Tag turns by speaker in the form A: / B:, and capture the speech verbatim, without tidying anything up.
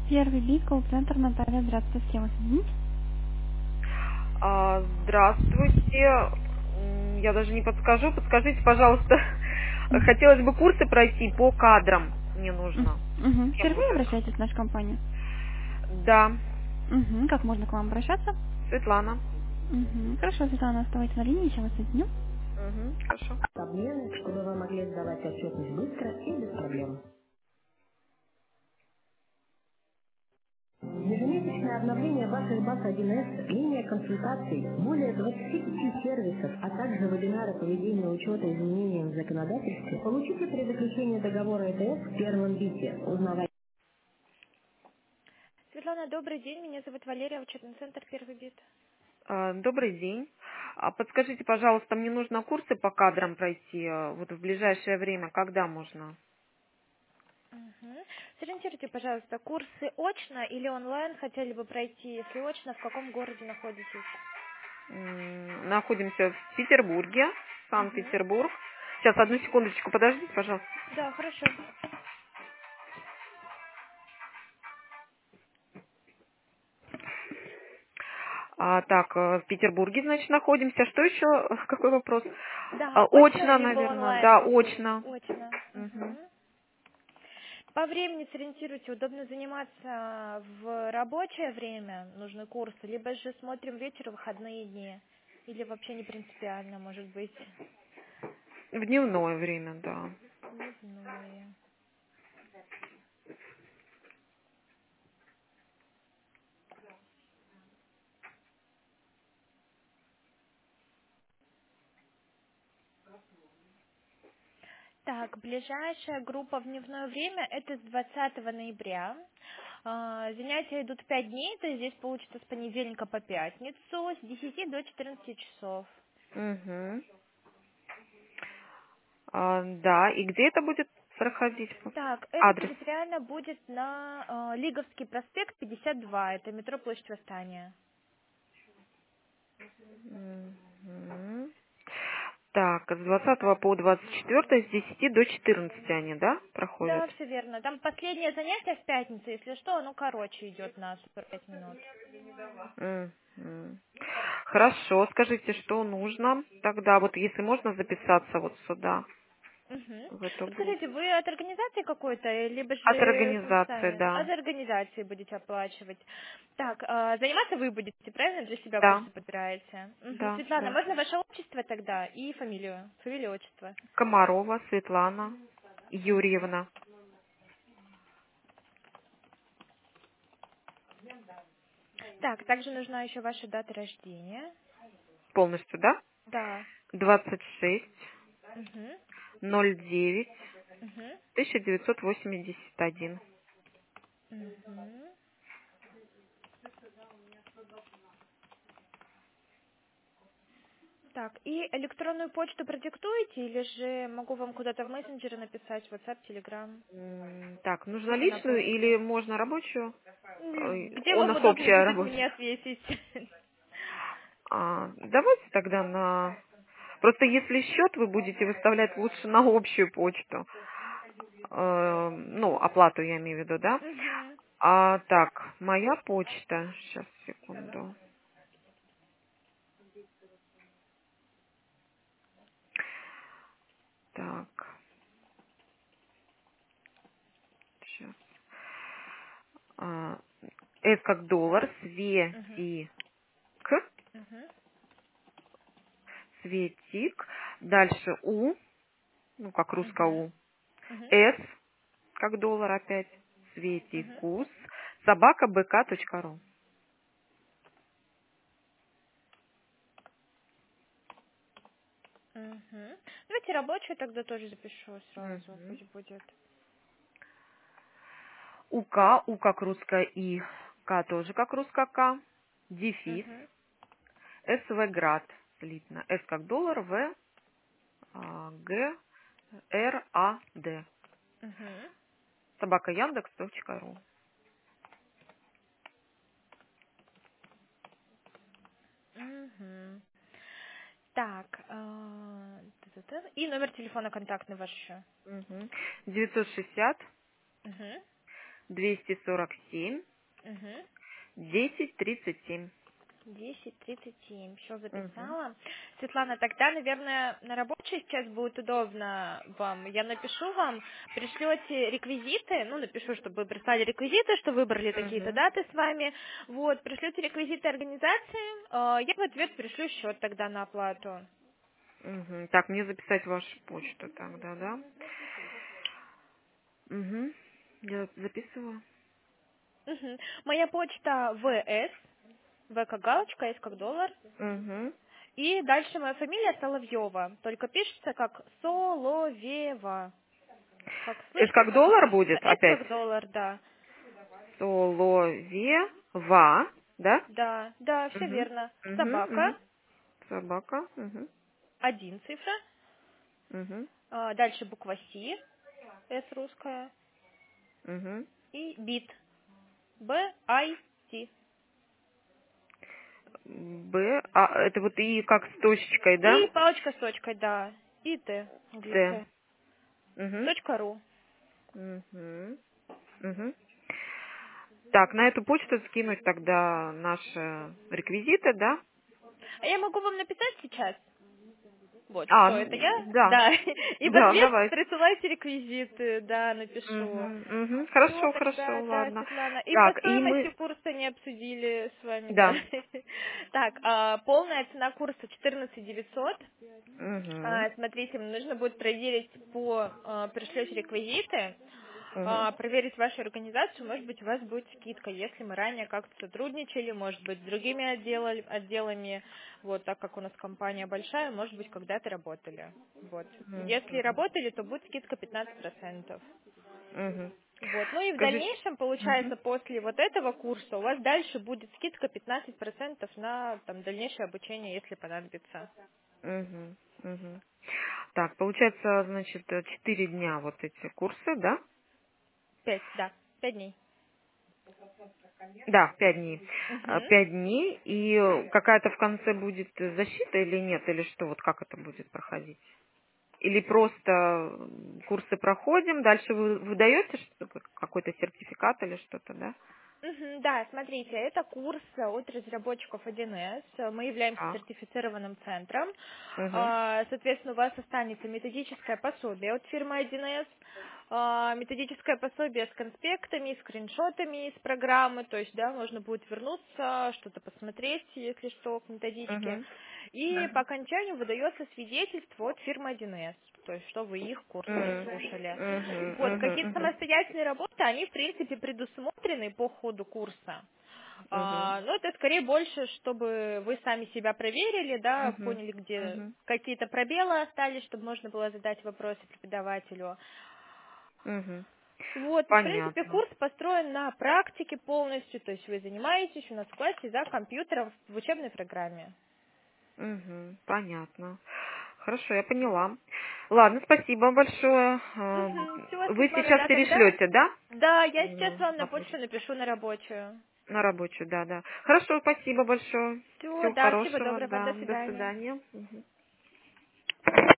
A: Первый бит, колл-центр, Наталья, здравствуйте, с кем вас соединить?
B: А, Здравствуйте. М, Я даже не подскажу. Подскажите, пожалуйста.
A: Мгм.
B: Хотелось бы курсы пройти по кадрам. Мне нужно.
A: Мгм.
B: Кем
A: Впервые
B: будет?
A: обращаетесь в нашу компанию?
B: Да,
A: Мгм. Как можно к вам обращаться?
B: Светлана.
A: Мгм. Хорошо, Светлана, оставайтесь на линии, сейчас вас соединю.
B: Угу, хорошо.
C: Обмены, чтобы вы могли сдавать отчетность быстро и без проблем. Ежемесячное обновление ваших баз один эс, линия консультаций, более двадцати пяти сервисов, а также вебинары по ведению учета изменениям в законодательстве, получите при заключении договора Э Т С в первом бите. Узнавайте. Светлана, добрый день. Меня зовут Валерия, учетный центр «Первый бит».
B: А, Добрый день. А Подскажите, пожалуйста, мне нужно курсы по кадрам пройти а, вот в ближайшее время. Когда можно?
C: Мгм. Сориентируйте, пожалуйста, курсы очно или онлайн хотели бы пройти? Если очно, в каком городе находитесь?
B: М, Находимся в Петербурге,
C: Мгм.
B: Санкт-Петербург. Сейчас, одну секундочку, подождите, пожалуйста.
C: Да, хорошо.
B: А, так, э, в Петербурге, значит, находимся. Что еще? Какой вопрос?
C: Да,
B: А,
C: очно
B: очно,
C: либо
B: наверное.
C: онлайн
B: Да,
C: хотели?
B: очно.
C: Очно.
B: Мгм.
C: Мгм. По времени сориентируйте, удобно заниматься в рабочее время, нужны курсы, либо же смотрим вечер, выходные дни, или вообще не принципиально, может быть,
B: В дневное время, да.
C: дневное. Так, ближайшая группа в дневное время это с двадцатого ноября. А, Занятия идут пять дней, то есть здесь получится с понедельника по пятницу, с десяти до четырнадцати часов.
B: Мгм. А, да, и где это будет проходить?
C: Так, это
B: Адрес.
C: территориально будет на э, Лиговский проспект пятьдесят два, это метро Площадь Восстания.
B: Мгм. Так, с двадцатого по двадцать четвёртое с десяти до четырнадцати они, да, проходят?
C: Да, все верно. Там последнее занятие в пятницу, если что, оно короче идет на сорок пять минут.
B: Мгм. Хорошо, скажите, что нужно? Тогда вот если можно записаться вот сюда,
C: Мгм.
B: в эту
C: Подскажите,
B: группу.
C: вы от организации какой-то, либо
B: От
C: же
B: организации,
C: сами?
B: да.
C: От организации будете оплачивать. Так, а, заниматься вы будете, правильно, для себя
B: Да,
C: курсы подбираете? Мгм.
B: да,
C: Светлана,
B: да.
C: можно ваше отчество тогда и фамилию? Фамилию, отчество.
B: Комарова Светлана Юрьевна.
C: Так, также нужна еще ваша дата рождения.
B: Полностью, да?
C: Да.
B: двадцать шесть
C: Угу.
B: ноль девять
C: Угу.
B: тысяча девятьсот восемьдесят один.
C: Угу. Так, и электронную почту продиктуете, или же могу вам куда-то в мессенджеры написать, WhatsApp, Telegram,
B: М, Так, нужно
C: либо на
B: личную
C: почту?
B: или можно рабочую?
C: М,
B: Ой,
C: Где
B: У
C: вам
B: нас
C: удобно
B: общая
C: будет
B: рабочая.
C: мне ответить?
B: А, давайте тогда на... Просто если счет вы будете выставлять лучше на общую почту. Э, ну, оплату я имею в виду, да?
C: Мгм.
B: А так, моя почта. Сейчас, секунду. Так, сейчас. С как доллар,
C: Мгм.
B: Светик,
C: Мгм.
B: Светик. Дальше У, ну, как русское
C: Мгм.
B: У.
C: Мгм.
B: С, как доллар опять.
C: Мгм.
B: Светикус. Собака бк.ру.
C: Мгм. Давайте рабочую тогда тоже запишу сразу,
B: Мгм.
C: пусть будет.
B: УК, У как русское И, К тоже как русское К. Дефис.
C: Мгм.
B: СВ град. Слитно. С как доллар, В, а, Г, Р, А, Д.
C: Мгм.
B: Собака Яндекс.ру.
C: Мгм. Так, а, та-та-та. И номер телефона контактный ваш еще.
B: Мгм. девятьсот шестьдесят
C: Мгм.
B: двести сорок семь,
D: Угу.
B: десять тридцать семь.
D: десять тридцать семь. Все
B: Угу.
D: записала. Светлана, тогда, наверное, на рабочий сейчас будет удобно вам. Я напишу вам, пришлете реквизиты, ну, напишу, чтобы вы прислали реквизиты, что выбрали такие-то
B: Угу.
D: даты с вами. Вот, пришлете реквизиты организации, э, я в ответ пришлю счет тогда на оплату.
B: Угу. Так, мне записать вашу почту тогда, да? Угу. Я записываю.
D: Мгм. Моя почта ВС, В как галочка, С как доллар.
B: Угу.
D: И дальше моя фамилия Соловьева, только пишется как Соловева. Как
B: Это
D: слышно,
B: как
D: как и
B: доллар
D: пишется.
B: будет
D: С
B: опять?
D: как доллар, да.
B: Соловева, да?
D: Да, да, все
B: Угу.
D: верно.
B: Угу.
D: Собака,
B: Угу. Собака. Угу.
D: один цифра.
B: Угу.
D: А, дальше буква С, С русская.
B: Угу.
D: И бит. Б, I, T.
B: Б, а это вот и как с точечкой,
D: И
B: да?
D: палочка с точкой, да. И Т
B: Ц.
D: английская.
B: Угу.
D: Точка ру.
B: Угу. Угу. Так, на эту почту скинуть тогда наши реквизиты, да?
D: А я могу вам написать сейчас? Вот,
B: А,
D: что это я?
B: ну, да.
D: Да. И в
B: Да,
D: ответ
B: давайте.
D: присылайте реквизиты, да,
B: Угу.
D: напишу.
B: Угу.
D: Все,
B: Хорошо,
D: тогда,
B: хорошо,
D: да,
B: ладно.
D: Светлана. И по
B: Так, и
D: стоимости
B: мы...
D: курса не обсудили с вами, да.
B: Да.
D: Так, а, полная цена курса четырнадцать девятьсот.
B: Угу.
D: А, смотрите, мне нужно будет проверить по, а, пришлете реквизиты,
B: Угу.
D: а, проверить вашу организацию, может быть, у вас будет скидка, если мы ранее как-то сотрудничали, может быть, с другими отдела- отделами, вот, так как у нас компания большая, может быть, когда-то работали, вот. Если работали, то будет скидка пятнадцать процентов.
B: Угу.
D: Вот. Ну и в
B: Скажите...
D: дальнейшем,
B: Угу.
D: получается, после вот этого курса у вас дальше будет скидка пятнадцать процентов на там, дальнейшее обучение, если понадобится.
B: Угу. Угу. Так, получается, значит, э, четыре дня вот эти курсы, да?
D: Пять, да, пять дней.
B: Да, пять дней. Э,
D: Мгм.
B: Пять дней, и э, какая-то в конце будет защита или нет, или что, вот как это будет проходить? Или просто м, курсы проходим, дальше вы выдаете что-то, какой-то сертификат или что-то, да?
D: Мгм, да, смотрите, это курс от разработчиков один эс. Мы являемся
B: Так.
D: сертифицированным центром.
B: Угу.
D: А, Соответственно, у вас останется методическое пособие от фирмы один эс, а, методическое пособие с конспектами, скриншотами из программы, то есть, да, можно будет вернуться, что-то посмотреть, если что, к методичке.
B: Угу.
D: И по окончанию выдается свидетельство от фирмы один эс, то есть, что вы их курс прослушали. Вот, какие-то
B: Угу.
D: самостоятельные работы, они, в принципе, предусмотрены по ходу курса.
B: Угу.
D: А, но это скорее больше, чтобы вы сами себя проверили, да,
B: Угу.
D: поняли, где
B: Угу.
D: какие-то пробелы остались, чтобы можно было задать вопросы преподавателю.
B: Угу.
D: Вот, и, в принципе,
B: Понятно.
D: курс построен на практике полностью, то есть вы занимаетесь у нас в классе за компьютером в учебной программе.
B: Угу. Понятно. Хорошо, я поняла. Ладно, спасибо большое. Э,
D: Угу. Все,
B: Вы
D: Светлана,
B: сейчас
D: да, тогда?
B: перешлете, да?
D: Да, я сейчас
B: М,
D: вам на
B: на почту.
D: почту напишу на рабочую.
B: На рабочую, да, да. Хорошо, спасибо большое.
D: Все,
B: Всего
D: да, всего
B: хорошего,
D: доброго,
B: да.
D: до
B: До
D: свидания.
B: свидания. Мгм.